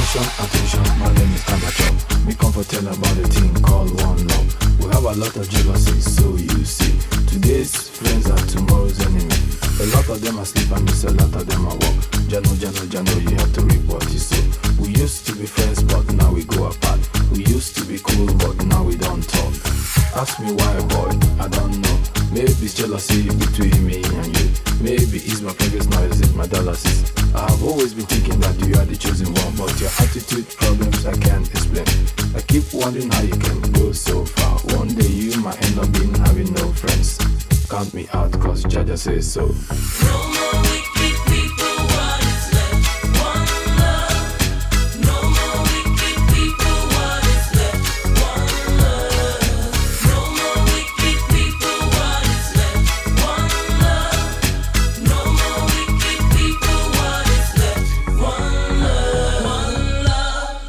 Attention, my name is Amateur. Me come for tell about the thing called one love. We have a lot of jealousy, so you see. Today's friends are tomorrow's enemy. A lot of them are sleep and miss, a lot of them are walk. Jano, you have to report it so. We used to be friends, but now we go apart. We used to be cool, but now we don't talk. Ask me why, boy, I don't know. Maybe it's jealousy between me and you. Maybe it's my previous noise, it's my dialysis. I have always been thinking that you are the chosen one, but your attitude problems I can't explain. I keep wondering how you can go so far. One day you might end up being having no friends. Count me out, cause Jaja says so. No more wicked people, what is left? One love. No more wicked people, what is left? One love. No more wicked people, what is left? One love. No more wicked people, what is left? One love. One love.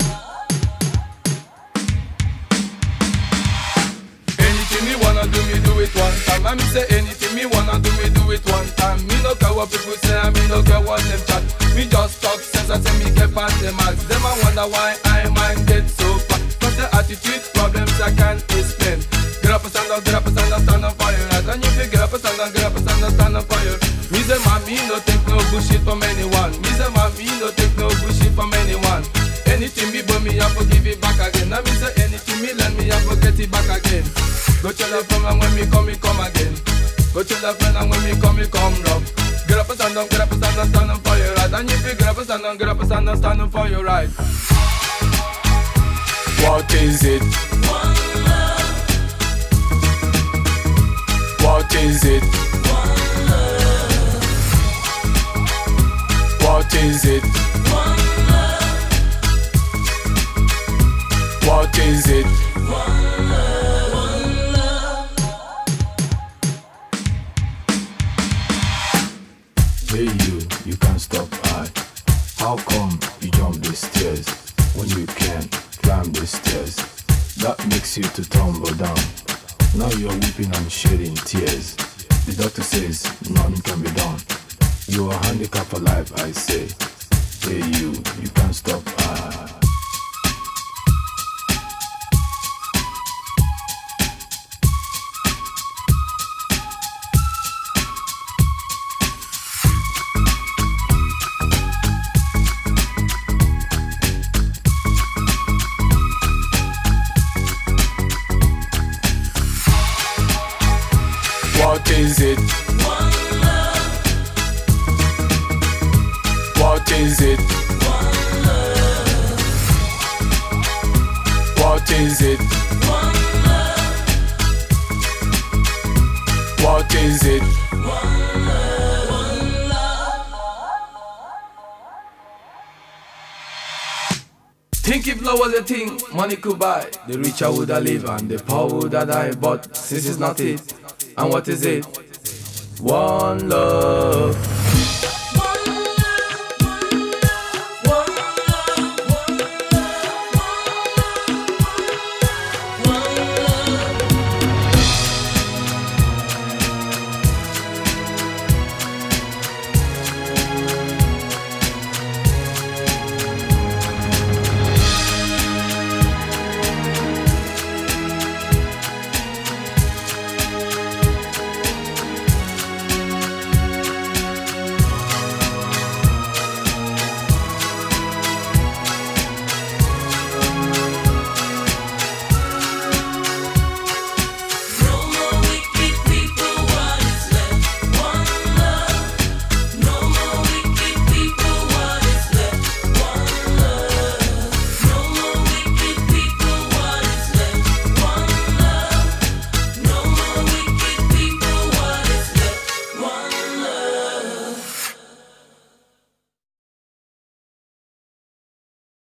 Anything me wanna do, me do it one time. I me say anything me wanna do, me do it one time. Me no care what people say, I me no care what them chat. Me just talk sense, I say me get past them ask. Them I wonder why I mind get so fat. Cause the attitude problems I can't explain. Get up and stand up, stand up for your right. And if you get up and stand up, stand up for your. Me say man, me no take no bullshit from anyone. Me say man, me no take no bullshit from anyone. Anything me but me, I forgive it back again. And me say anything me lend me, I forget it back again. Go tell your friend and when me come again. Go tell your friend and when me come rough. Get up and stand up, stand up for your right. And if you get up and stand up, stand up for your right. What is it? One love. What is it? One love. What is it? One love. What is it? One love. One love. Hey you can't stop I. How come you jump the stairs when you can't climb the stairs? That makes you to tumble down. Now you're weeping and shedding tears. The doctor says nothing can be done. You are handicapped for life, I say. Hey you can't stop I. What is it? One love. What is it? One love. What is it? One love. What is it? One love. One love. Think if love was a thing money could buy, the richer would I live and the poor would I die. But since it's not it, and what is it? One love.